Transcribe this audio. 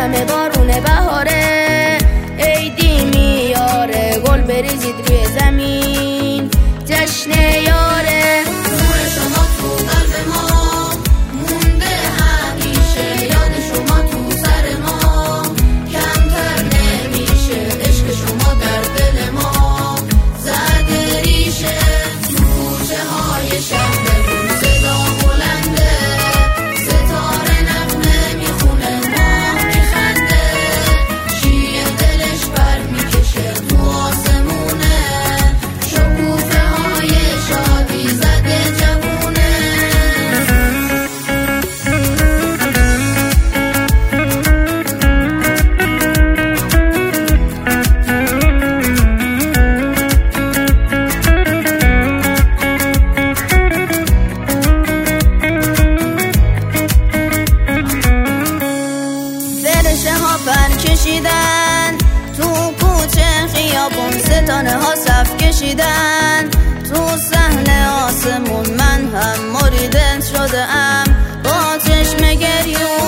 همه بارون بهاره، عیدی میاره گل بریزید روی زمین، جشن یاره. نور شما تو قلب ما مونده همیشه، یاد شما تو سر ما کمتر نمیشه، عشق شما در دل ما زده ریشه. تو کوچه های شهرمون صدا بلنده، ستاره نغمه میخونه ماه میخنده، شیر دلش بر میکشه تو آسمونه، شکوفه های شادی زده جوونه. فرشه ها پر کشیدن تو کوچه خیابون، ستاره ها صف کشیدن تو صحنه آسمون، من هم مریدت شده ام با چشم گریون.